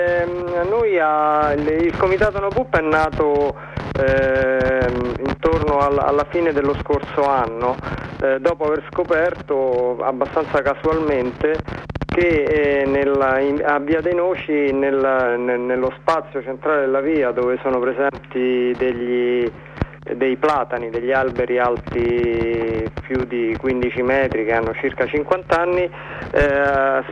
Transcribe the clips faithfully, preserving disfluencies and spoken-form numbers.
Eh, noi a, il Comitato No Pup è nato eh, intorno al, alla fine dello scorso anno, eh, dopo aver scoperto abbastanza casualmente che eh, nella, in, a Via dei Noci, nel, nel, nello spazio centrale della via, dove sono presenti degli, dei platani, degli alberi alti più di quindici metri che hanno circa cinquanta anni, eh,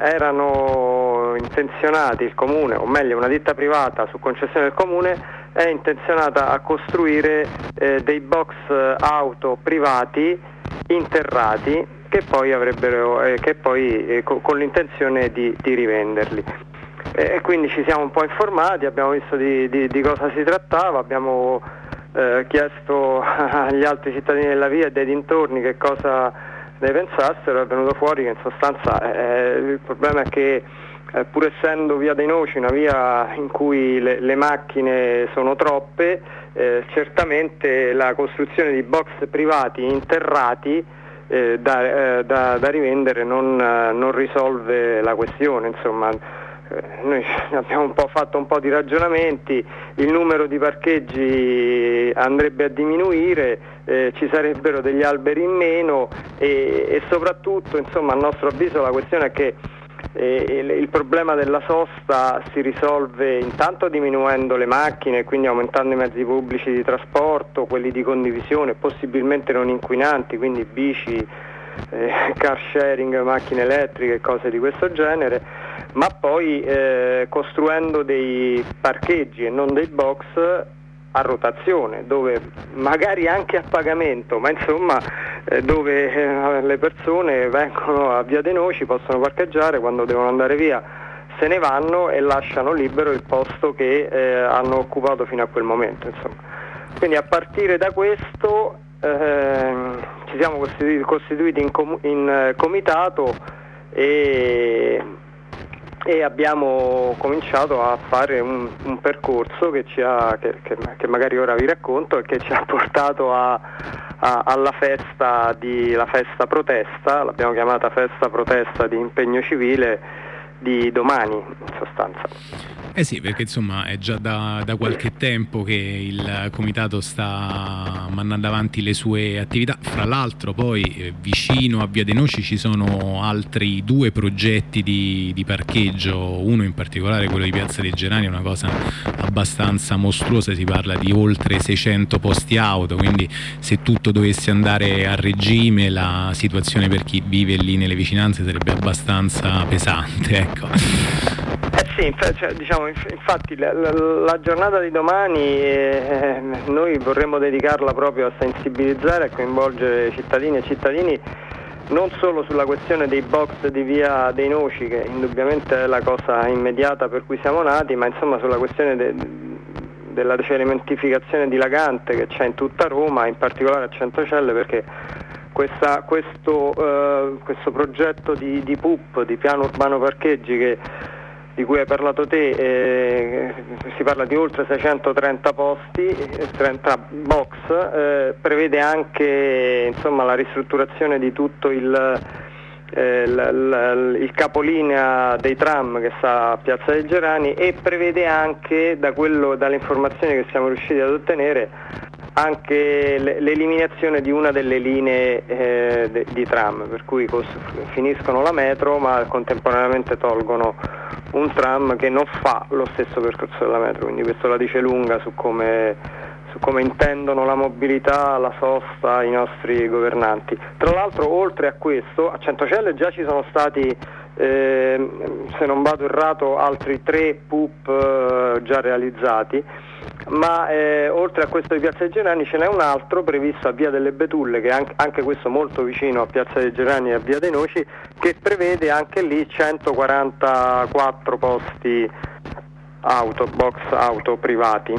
erano intenzionati, il comune, o meglio una ditta privata su concessione del comune è intenzionata a costruire eh, dei box auto privati interrati che poi avrebbero eh, che poi eh, co- con l'intenzione di, di rivenderli. E quindi ci siamo un po' informati, abbiamo visto di, di, di cosa si trattava, abbiamo eh, chiesto agli altri cittadini della via e dei dintorni che cosa ne pensassero. È venuto fuori che in sostanza eh, il problema è che eh, pur essendo Via dei Noci una via in cui le, le macchine sono troppe, eh, certamente la costruzione di box privati interrati eh, da, eh, da, da rivendere non, eh, non risolve la questione, insomma. Noi abbiamo un po' fatto un po' di ragionamenti, il numero di parcheggi andrebbe a diminuire, eh, ci sarebbero degli alberi in meno e, e soprattutto, insomma, a nostro avviso la questione è che eh, il, il problema della sosta si risolve intanto diminuendo le macchine, quindi aumentando i mezzi pubblici di trasporto, quelli di condivisione, possibilmente non inquinanti, quindi bici, eh, car sharing, macchine elettriche, cose di questo genere, ma poi eh, costruendo dei parcheggi e non dei box a rotazione, dove magari anche a pagamento, ma insomma eh, dove eh, le persone vengono a Via dei Noci, possono parcheggiare, quando devono andare via se ne vanno e lasciano libero il posto che eh, hanno occupato fino a quel momento, insomma. Quindi a partire da questo eh, ci siamo costituiti, costituiti in, com- in eh, comitato e e abbiamo cominciato a fare un, un percorso che, ci ha, che, che, che magari ora vi racconto e che ci ha portato a, a, alla festa di la festa protesta, l'abbiamo chiamata festa protesta di impegno civile di domani in sostanza. Eh sì, perché insomma è già da, da qualche tempo che il comitato sta mandando avanti le sue attività. Fra l'altro poi eh, vicino a Via dei Noci ci sono altri due progetti di, di parcheggio, uno in particolare quello di Piazza dei Gerani, è una cosa abbastanza mostruosa, si parla di oltre seicento posti auto, quindi se tutto dovesse andare a regime la situazione per chi vive lì nelle vicinanze sarebbe abbastanza pesante, ecco. Eh sì, cioè, diciamo, infatti la, la, la giornata di domani eh, noi vorremmo dedicarla proprio a sensibilizzare e coinvolgere cittadini e cittadini non solo sulla questione dei box di Via dei Noci, che indubbiamente è la cosa immediata per cui siamo nati, ma insomma sulla questione de, della cementificazione dilagante che c'è in tutta Roma, in particolare a Centocelle, perché questa, questo, eh, questo progetto di, di P U P, di piano urbano parcheggi, che di cui hai parlato te, eh, si parla di oltre seicentotrenta posti, trenta box, eh, prevede anche, insomma, la ristrutturazione di tutto il, eh, l, l, il capolinea dei tram che sta a Piazza dei Gerani, e prevede anche, da quello, dalle informazioni che siamo riusciti ad ottenere, anche l'eliminazione di una delle linee eh, de, di tram, per cui cos- finiscono la metro ma contemporaneamente tolgono un tram che non fa lo stesso percorso della metro, quindi questo la dice lunga su come, su come intendono la mobilità, la sosta i nostri governanti. Tra l'altro, oltre a questo, a Centocelle già ci sono stati, eh, se non vado errato, altri tre P U P eh, già realizzati, ma eh, oltre a questo di Piazza dei Gerani ce n'è un altro previsto a Via delle Betulle, che è anche, anche questo molto vicino a Piazza dei Gerani e a Via dei Noci, che prevede anche lì centoquarantaquattro posti auto, box auto privati.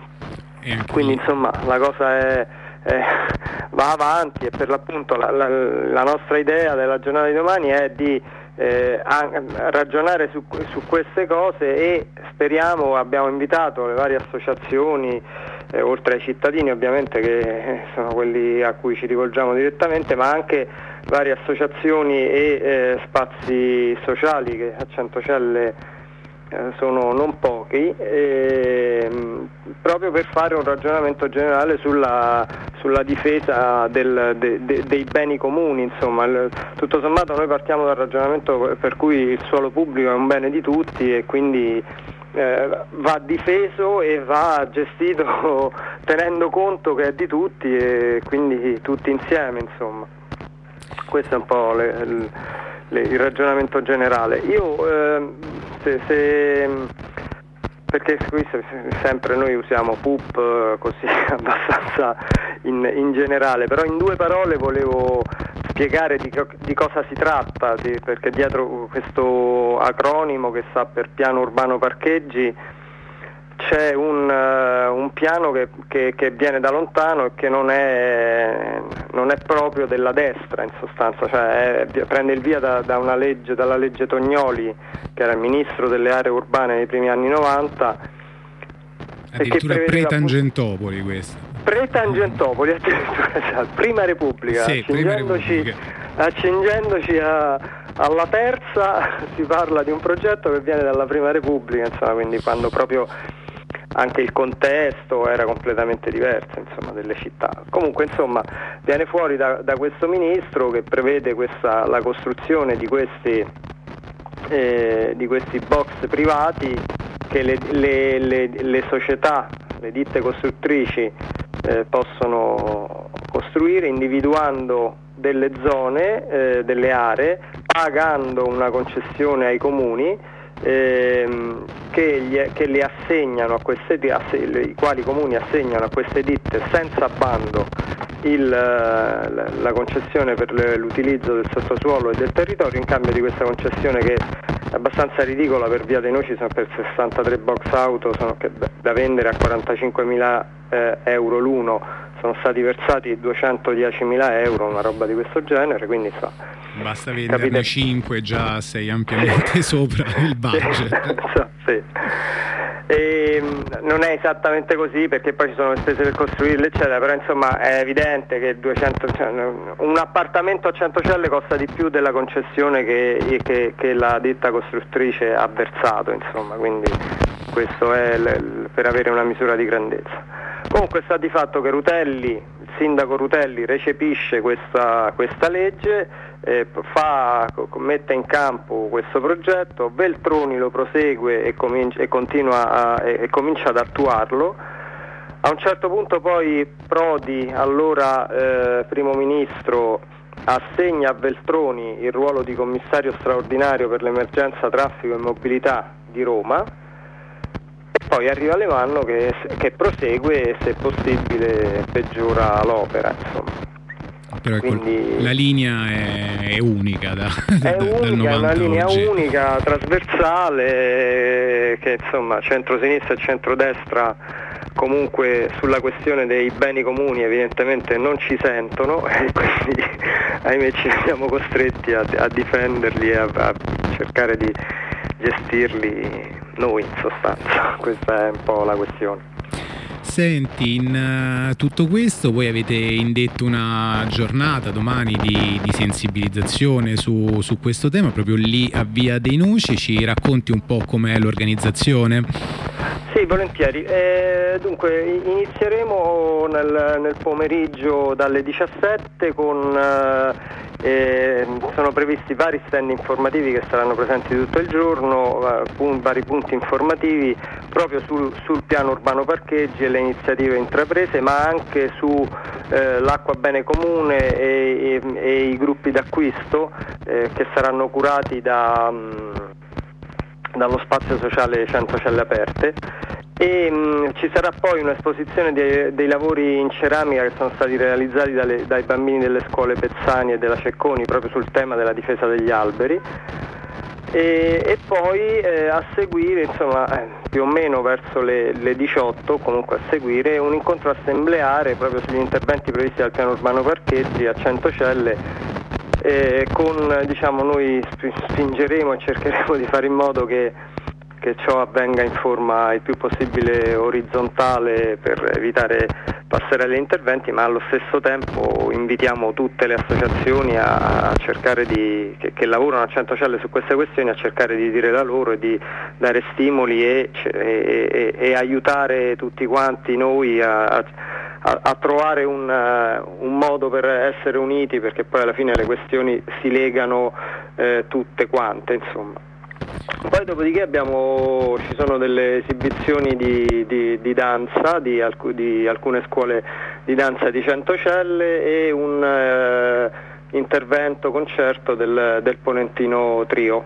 Quindi insomma la cosa è, è, va avanti, e per l'appunto la, la, la nostra idea della giornata di domani è di Eh, a, ragionare su, su queste cose, e speriamo, abbiamo invitato le varie associazioni, eh, oltre ai cittadini ovviamente, che eh, sono quelli a cui ci rivolgiamo direttamente, ma anche varie associazioni e eh, spazi sociali che a Centocelle eh, sono non pochi, eh, proprio per fare un ragionamento generale sulla, sulla difesa del, de, de, dei beni comuni. Insomma, il, tutto sommato noi partiamo dal ragionamento per cui il suolo pubblico è un bene di tutti e quindi eh, va difeso e va gestito tenendo conto che è di tutti e quindi tutti insieme, insomma. Questo è un po' le, le, il ragionamento generale. Io eh, se, se perché qui sempre noi usiamo P U P così abbastanza in, in generale, però in due parole volevo spiegare di, di cosa si tratta, sì, perché dietro questo acronimo che sta per Piano Urbano Parcheggi c'è un, uh, un piano che, che, che viene da lontano e che non è, non è proprio della destra, in sostanza, cioè è, prende il via da, da una legge, dalla legge Tognoli, che era il ministro delle aree urbane nei primi anni novanta. Addirittura pre-Tangentopoli questo. Pre-Tangentopoli, addirittura, prima Repubblica, sì, accingendoci, prima Repubblica. accingendoci a, alla terza si parla di un progetto che viene dalla prima Repubblica, insomma, quindi quando proprio anche il contesto era completamente diverso, insomma, delle città. Comunque, insomma, viene fuori da, da questo ministro che prevede questa, la costruzione di questi, eh, di questi box privati che le, le, le, le società, le ditte costruttrici eh, possono costruire individuando delle zone, eh, delle aree, pagando una concessione ai comuni ehm, che, gli, che li assegnano a queste i quali i comuni assegnano a queste ditte senza bando il, la, la concessione per l'utilizzo del sottosuolo e del territorio, in cambio di questa concessione che è abbastanza ridicola. Per Via dei Noci sono per sessantatré box auto, sono che, da vendere a quarantacinquemila eh, euro l'uno, sono stati versati duecentodiecimila euro, una roba di questo genere, quindi so, basta venderne cinque, già sei ampiamente sopra il budget. so, sì. E non è esattamente così, perché poi ci sono le spese per costruirle eccetera, però insomma è evidente che duecento, cioè, un appartamento a Centocelle costa di più della concessione che, che, che la ditta costruttrice ha versato, insomma, quindi questo è l, per avere una misura di grandezza. Comunque sta di fatto che Rutelli, il sindaco Rutelli recepisce questa, questa legge, eh, fa, mette in campo questo progetto, Veltroni lo prosegue e, comincia, e, continua a, e, e comincia ad attuarlo. A un certo punto poi Prodi, allora eh, primo ministro, assegna a Veltroni il ruolo di commissario straordinario per l'emergenza traffico e mobilità di Roma. Poi arriva Alemanno che, che prosegue e se possibile peggiora l'opera, insomma. Però quindi, la linea è, è unica da, è da, unica, dal novanta è una linea oggi. unica, trasversale, che insomma centrosinistra e centrodestra comunque sulla questione dei beni comuni evidentemente non ci sentono e quindi ahimè ci siamo costretti a, a difenderli e a, a cercare di gestirli noi, in sostanza. Questa è un po' la questione. Senti, in uh, tutto questo voi avete indetto una giornata domani di, di sensibilizzazione su, su questo tema, proprio lì a Via dei Noci. Ci racconti un po' com'è l'organizzazione? Sì, volentieri. Eh, dunque, inizieremo nel, nel pomeriggio dalle diciassette con... Eh, Eh, sono previsti vari stand informativi che saranno presenti tutto il giorno, eh, pun- vari punti informativi proprio sul, sul piano urbano parcheggi e le iniziative intraprese, ma anche su eh, l'acqua bene comune e, e, e i gruppi d'acquisto eh, che saranno curati da, mh, dallo spazio sociale Centocelle Aperte. E mh, ci sarà poi un'esposizione dei, dei lavori in ceramica che sono stati realizzati dalle, dai bambini delle scuole Pezzani e della Cecconi proprio sul tema della difesa degli alberi e, e poi eh, a seguire, insomma, eh, più o meno verso le, le diciotto, comunque a seguire un incontro assembleare proprio sugli interventi previsti dal piano urbano parcheggi a Centocelle. Eh, con, diciamo, noi spingeremo e cercheremo di fare in modo che che ciò avvenga in forma il più possibile orizzontale per evitare passerelle di interventi, ma allo stesso tempo invitiamo tutte le associazioni a, a cercare di, che, che lavorano a Centocelle su queste questioni, a cercare di dire la loro e di dare stimoli e, e, e, e aiutare tutti quanti noi a, a, a trovare un, uh, un modo per essere uniti, perché poi alla fine le questioni si legano eh, tutte quante, insomma. Poi dopodiché abbiamo, ci sono delle esibizioni di, di, di danza di, alc- di alcune scuole di danza di Centocelle e un eh, intervento concerto del, del Ponentino Trio.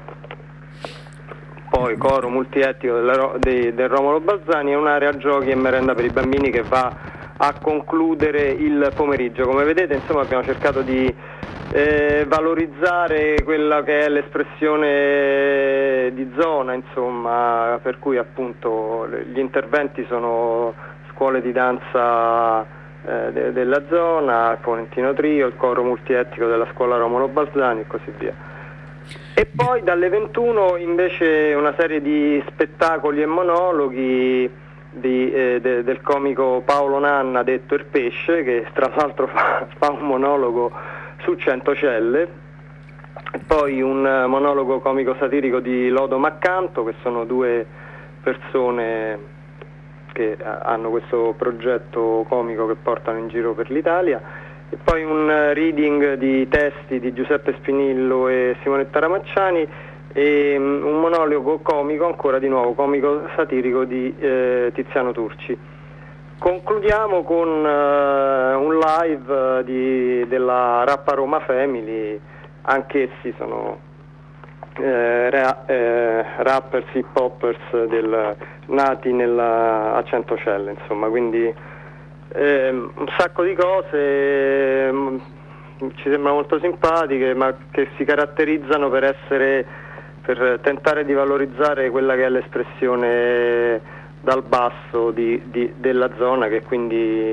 Poi coro multietnico del, de, del Romolo Balzani e un'area giochi e merenda per i bambini che va a concludere il pomeriggio. Come vedete, insomma, abbiamo cercato di Eh, valorizzare quella che è l'espressione di zona, insomma, per cui appunto gli interventi sono scuole di danza eh, de- della zona, il Ponentino Trio, il coro multietnico della scuola Romolo Balzani e così via. E poi dalle ventuno invece una serie di spettacoli e monologhi di, eh, de- del comico Paolo Nanna, detto il Pesce, che tra l'altro fa, fa un monologo su Centocelle, e poi un monologo comico satirico di Lodo Maccanto, che sono due persone che hanno questo progetto comico che portano in giro per l'Italia, e poi un reading di testi di Giuseppe Spinillo e Simonetta Ramacciani e un monologo comico, ancora di nuovo comico satirico, di eh, Tiziano Turci. Concludiamo con uh, un live uh, di, della Rappa Roma Family, anch'essi sono eh, ra, eh, rappers, hip hoppers del, nati nella, a Centocelle, insomma, quindi eh, un sacco di cose mh, ci sembrano molto simpatiche, ma che si caratterizzano per essere, per tentare di valorizzare quella che è l'espressione dal basso di, di, della zona, che quindi eh,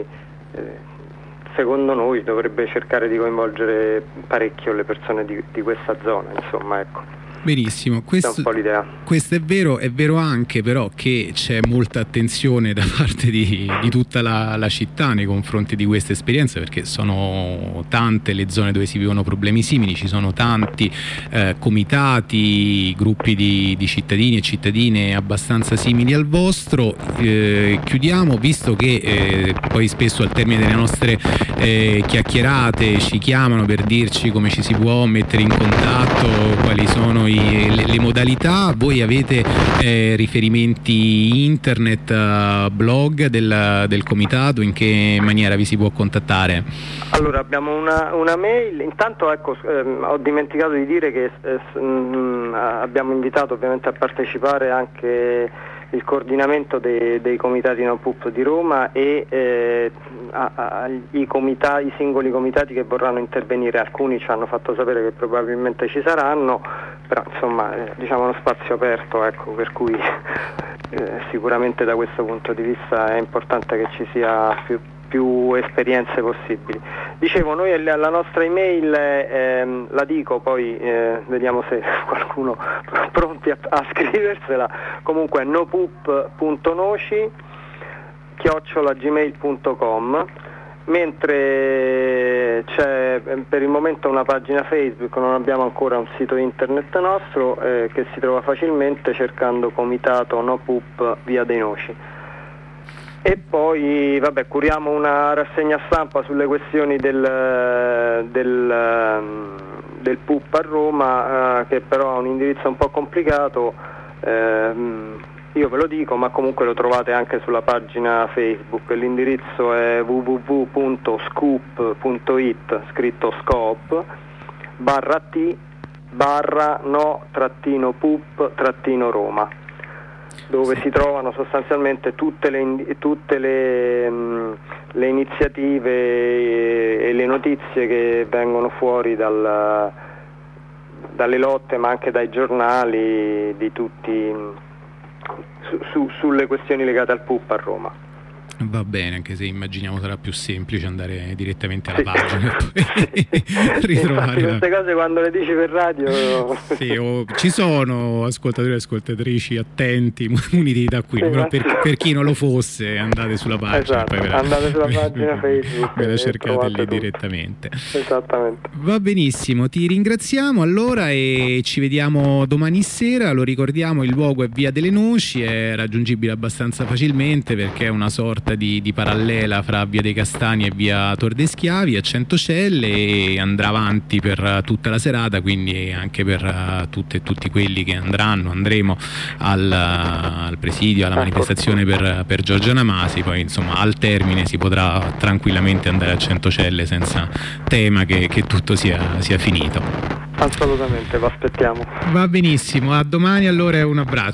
secondo noi dovrebbe cercare di coinvolgere parecchio le persone di, di questa zona, insomma, ecco. Benissimo, questo, questo è vero, è vero anche però che c'è molta attenzione da parte di, di tutta la, la città nei confronti di queste esperienze, perché sono tante le zone dove si vivono problemi simili, ci sono tanti eh, comitati, gruppi di, di cittadini e cittadine abbastanza simili al vostro. Eh, chiudiamo, visto che eh, poi spesso al termine delle nostre eh, chiacchierate ci chiamano per dirci come ci si può mettere in contatto, quali sono i Le, le modalità. Voi avete eh, riferimenti internet, uh, blog del, del comitato? In che maniera vi si può contattare? Allora, abbiamo una, una mail. Intanto, ecco, ehm, ho dimenticato di dire che eh, mh, abbiamo invitato ovviamente a partecipare anche il coordinamento dei, dei comitati No Pup di Roma e eh, a, a, i, comitati, i singoli comitati che vorranno intervenire. Alcuni ci hanno fatto sapere che probabilmente ci saranno, però insomma eh, diciamo uno spazio aperto, ecco, per cui eh, sicuramente da questo punto di vista è importante che ci sia più, più esperienze possibili. Dicevo, noi la nostra email ehm, la dico, poi eh, vediamo se qualcuno è pronti a, a scriversela. Comunque nopup punto noci chiocciola gmail punto com, mentre c'è per il momento una pagina Facebook, non abbiamo ancora un sito internet nostro, eh, che si trova facilmente cercando Comitato No Pup Via dei Noci. E poi vabbè, curiamo una rassegna stampa sulle questioni del, del, del P U P a Roma, eh, che però ha un indirizzo un po' complicato, eh, io ve lo dico, ma comunque lo trovate anche sulla pagina Facebook. L'indirizzo è w w w punto scoop punto it, scritto scoop, barra t, barra no trattino pup trattino Roma, dove si trovano sostanzialmente tutte le, tutte le, mh, le iniziative e, e le notizie che vengono fuori dal, dalle lotte, ma anche dai giornali, di tutti, su, su, sulle questioni legate al P U P a Roma. Va bene, anche se immaginiamo sarà più semplice andare direttamente alla sì. pagina e poi ritrovare la... queste cose quando le dici per radio sì, oh, ci sono ascoltatori e ascoltatrici attenti, muniti da qui, sì, però per, per chi non lo fosse andate sulla pagina, esatto, poi ve la, andate sulla pagina Facebook, ve la cercate lì tutto direttamente. Esattamente. Va benissimo, ti ringraziamo allora e ci vediamo domani sera. Lo ricordiamo, il luogo è Via delle Noci, è raggiungibile abbastanza facilmente perché è una sorta Di, di parallela fra Via dei Castani e Via Tor dei Schiavi a Centocelle, e andrà avanti per tutta la serata, quindi anche per uh, tutte e tutti quelli che andranno, andremo al, uh, al presidio, alla manifestazione per, per Giorgiana Masi. Poi insomma al termine si potrà tranquillamente andare a Centocelle senza tema che, che tutto sia, sia finito. Assolutamente, lo aspettiamo. Va benissimo, a domani allora, un abbraccio.